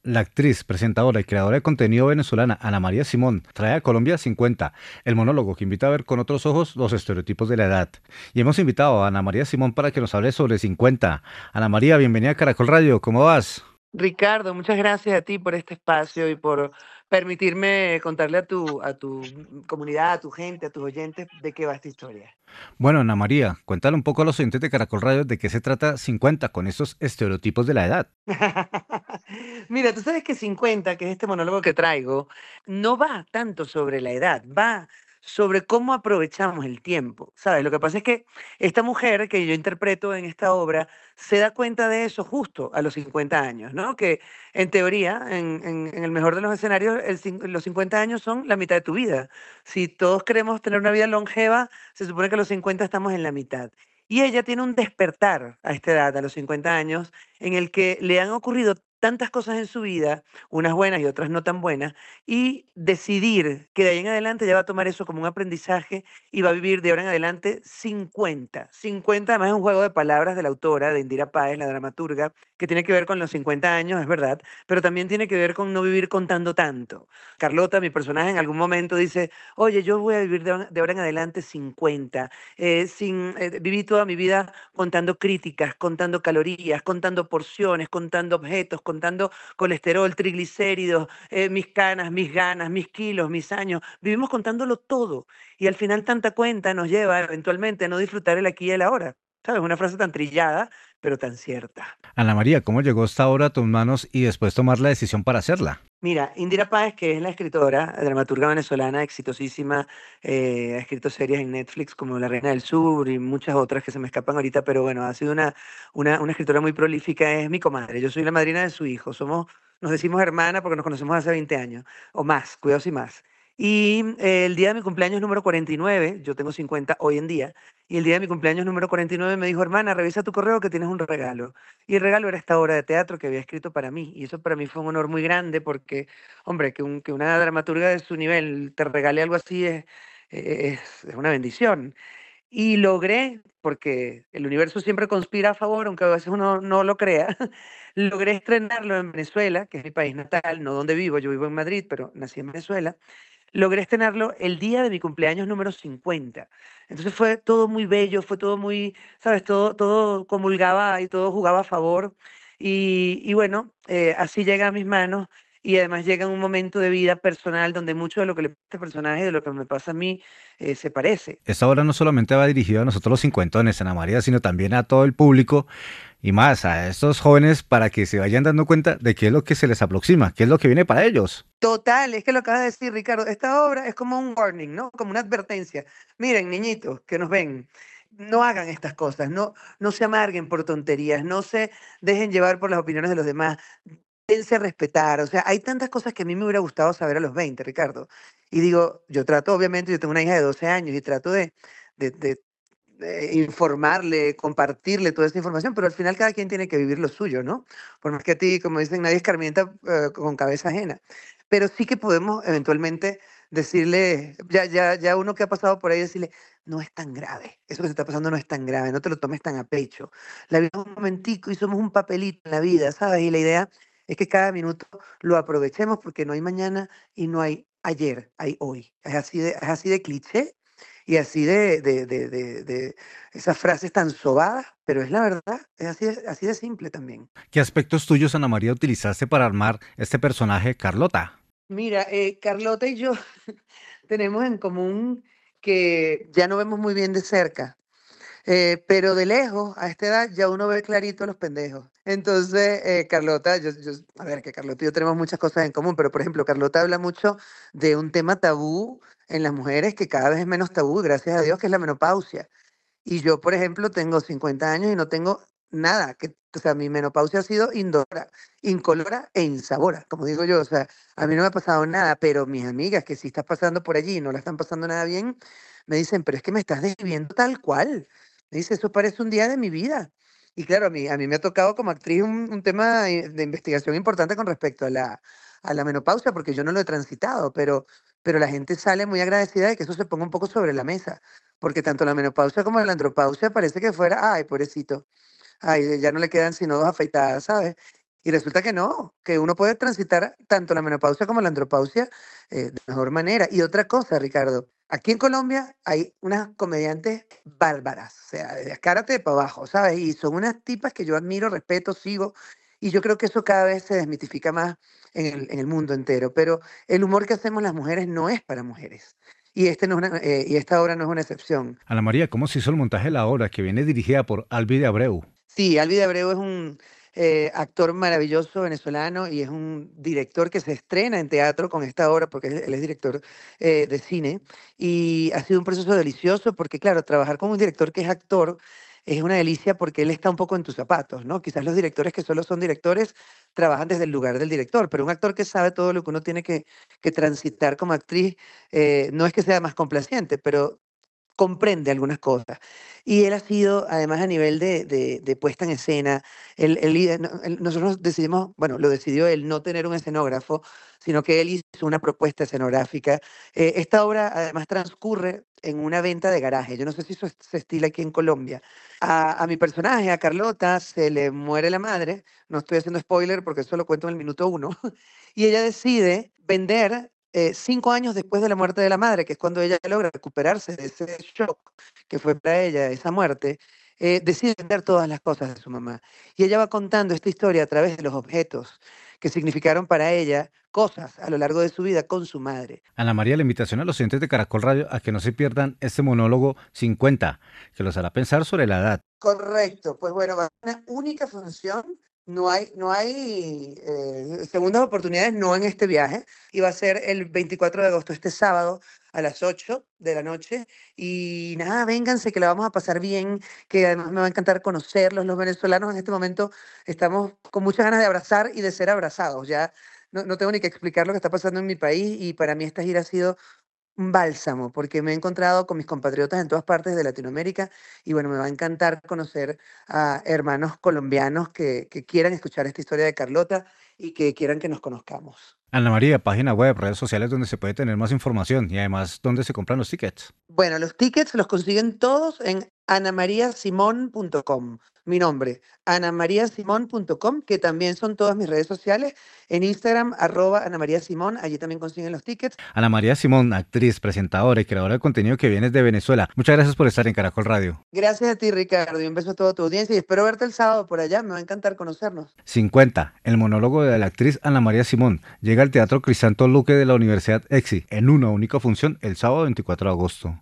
La actriz, presentadora y creadora de contenido venezolana Ana María Simón trae a Colombia 50, el monólogo que invita a ver con otros ojos los estereotipos de la edad. Y hemos invitado a Ana María Simón para que nos hable sobre 50. Ana María, bienvenida a Caracol Radio, ¿cómo vas? Ricardo, muchas gracias a ti por este espacio y por permitirme contarle a tu comunidad, a tu gente, a tus oyentes de qué va esta historia. Bueno, Ana María, cuéntale un poco a los oyentes de Caracol Radio de qué se trata 50 con estos estereotipos de la edad. Mira, tú sabes que 50, que es este monólogo que traigo, no va tanto sobre la edad, va sobre cómo aprovechamos el tiempo, ¿sabes? Lo que pasa es que esta mujer que yo interpreto en esta obra se da cuenta de eso justo a los 50 años, ¿no? Que en teoría, en el mejor de los escenarios, los 50 años son la mitad de tu vida. Si todos queremos tener una vida longeva, se supone que a los 50 estamos en la mitad. Y ella tiene un despertar a esta edad, a los 50 años, en el que le han ocurrido tantas cosas en su vida, unas buenas y otras no tan buenas, y decidir que de ahí en adelante ya va a tomar eso como un aprendizaje y va a vivir de ahora en adelante 50. 50 además es un juego de palabras de la autora, de Indira Páez, la dramaturga, que tiene que ver con los 50 años, es verdad, pero también tiene que ver con no vivir contando tanto. Carlota, mi personaje, en algún momento dice, oye, yo voy a vivir de ahora en adelante 50, viví toda mi vida contando críticas, contando calorías, contando porciones, contando objetos, contando colesterol, triglicéridos, mis canas, mis ganas, mis kilos, mis años. Vivimos contándolo todo y al final tanta cuenta nos lleva eventualmente a no disfrutar el aquí y el ahora. ¿Sabes? Una frase tan trillada, pero tan cierta. Ana María, ¿cómo llegó esta obra a tus manos y después tomar la decisión para hacerla? Mira, Indira Páez, que es la escritora, dramaturga venezolana exitosísima, ha escrito series en Netflix como La Reina del Sur y muchas otras que se me escapan ahorita, pero bueno, ha sido una escritora muy prolífica, es mi comadre. Yo soy la madrina de su hijo. Nos decimos hermana porque nos conocemos hace 20 años, o más, cuidado si más. Y el día de mi cumpleaños número 49, yo tengo 50 hoy en día, y el día de mi cumpleaños número 49 me dijo, hermana, revisa tu correo que tienes un regalo. Y el regalo era esta obra de teatro que había escrito para mí. Y eso para mí fue un honor muy grande porque, hombre, que una dramaturga de su nivel te regale algo así es una bendición. Y logré, porque el universo siempre conspira a favor, aunque a veces uno no lo crea, logré estrenarlo en Venezuela, que es mi país natal, no donde vivo, yo vivo en Madrid, pero nací en Venezuela. Logré estrenarlo el día de mi cumpleaños número 50. Entonces fue todo muy bello, fue todo muy, ¿sabes? Todo comulgaba y todo jugaba a favor. Y bueno, así llega a mis manos y además llega en un momento de vida personal donde mucho de lo que le pasa a este personaje y de lo que me pasa a mí se parece. Esta obra no solamente va dirigida a nosotros los cincuentones, Ana María, sino también a todo el público y más a estos jóvenes para que se vayan dando cuenta de qué es lo que se les aproxima, qué es lo que viene para ellos. Total, es que lo acabas de decir, Ricardo. Esta obra es como un warning, ¿no? Como una advertencia. Miren, niñitos que nos ven, no hagan estas cosas, no se amarguen por tonterías, no se dejen llevar por las opiniones de los demás, dense a respetar. O sea, hay tantas cosas que a mí me hubiera gustado saber a los 20, Ricardo. Y digo, yo trato, obviamente, yo tengo una hija de 12 años y trato de informarle, compartirle toda esta información, pero al final cada quien tiene que vivir lo suyo, ¿no? Por más que a ti, como dicen, nadie escarmienta con cabeza ajena. Pero sí que podemos eventualmente decirle, ya uno que ha pasado por ahí, decirle, no es tan grave, eso que te está pasando no es tan grave, no te lo tomes tan a pecho. La vida es un momentico y somos un papelito en la vida, ¿sabes? Y la idea es que cada minuto lo aprovechemos porque no hay mañana y no hay ayer, hay hoy. Es así de cliché y así de esas frases tan sobadas, pero es la verdad, es así de simple también. ¿Qué aspectos tuyos, Ana María, utilizaste para armar este personaje, Carlota? Mira, Carlota y yo tenemos en común que ya no vemos muy bien de cerca, pero de lejos, a esta edad, ya uno ve clarito a los pendejos. Entonces, Carlota, a ver, que Carlota y yo tenemos muchas cosas en común, pero por ejemplo, Carlota habla mucho de un tema tabú en las mujeres que cada vez es menos tabú, gracias a Dios, que es la menopausia. Y yo, por ejemplo, tengo 50 años y no tengo nada, o sea, mi menopausia ha sido indolora, incolora e insabora, como digo yo, o sea, a mí no me ha pasado nada, pero mis amigas que sí están pasando por allí y no la están pasando nada bien, me dicen, pero es que me estás describiendo tal cual. Me dice, eso parece un día de mi vida. Y claro, a mí me ha tocado como actriz un tema de investigación importante con respecto a la menopausia, porque yo no lo he transitado, pero la gente sale muy agradecida de que eso se ponga un poco sobre la mesa porque tanto la menopausia como la andropausia parece que fuera, ay, pobrecito, ay, ya no le quedan sino dos afeitadas, ¿sabes? Y resulta que no, que uno puede transitar tanto la menopausia como la andropausia de mejor manera. Y otra cosa, Ricardo, aquí en Colombia hay unas comediantes bárbaras, o sea, de escárate para abajo, ¿sabes? Y son unas tipas que yo admiro, respeto, sigo, y yo creo que eso cada vez se desmitifica más en el mundo entero. Pero el humor que hacemos las mujeres no es para mujeres. Y, y esta obra no es una excepción. Ana María, ¿cómo se hizo el montaje de la obra que viene dirigida por Alvi de Abreu? Sí, Alvi de Abreu es un actor maravilloso venezolano y es un director que se estrena en teatro con esta obra porque él es director de cine y ha sido un proceso delicioso porque, claro, trabajar con un director que es actor es una delicia porque él está un poco en tus zapatos, ¿no? Quizás los directores que solo son directores trabajan desde el lugar del director, pero un actor que sabe todo lo que uno tiene que transitar como actriz no es que sea más complaciente, pero comprende algunas cosas. Y él ha sido, además, a nivel de puesta en escena, nosotros decidimos, bueno, lo decidió él, no tener un escenógrafo, sino que él hizo una propuesta escenográfica. Esta obra, además, transcurre en una venta de garaje. Yo no sé si eso se estila aquí en Colombia. A mi personaje, a Carlota, se le muere la madre. No estoy haciendo spoiler porque eso lo cuento en el minuto uno. Y ella decide vender 5 años después de la muerte de la madre, que es cuando ella logra recuperarse de ese shock que fue para ella esa muerte, decide vender todas las cosas de su mamá. Y ella va contando esta historia a través de los objetos que significaron para ella cosas a lo largo de su vida con su madre. Ana María, la invitación a los oyentes de Caracol Radio a que no se pierdan este monólogo 50, que los hará pensar sobre la edad. Correcto, pues bueno, va a ser una única función, no hay segundas oportunidades, no en este viaje, y va a ser el 24 de agosto, este sábado, a las 8 de la noche, y nada, vénganse, que la vamos a pasar bien, que además me va a encantar conocerlos, los venezolanos en este momento estamos con muchas ganas de abrazar y de ser abrazados, ya no tengo ni que explicar lo que está pasando en mi país, y para mí esta gira ha sido un bálsamo, porque me he encontrado con mis compatriotas en todas partes de Latinoamérica y bueno, me va a encantar conocer a hermanos colombianos que quieran escuchar esta historia de Carlota y que quieran que nos conozcamos. Ana María, página web, redes sociales donde se puede tener más información y además donde se compran los tickets. Bueno, los tickets los consiguen todos en anamariasimon.com. Mi nombre, anamariasimon.com, que también son todas mis redes sociales. En Instagram, @anamariasimon, allí también consiguen los tickets. Ana María Simón, actriz, presentadora y creadora de contenido que vienes de Venezuela. Muchas gracias por estar en Caracol Radio. Gracias a ti, Ricardo, y un beso a toda tu audiencia y espero verte el sábado por allá. Me va a encantar conocernos. 50. El monólogo de la actriz Ana María Simón llega al Teatro Crisanto Luque de la Universidad EXI en una única función el sábado 24 de agosto.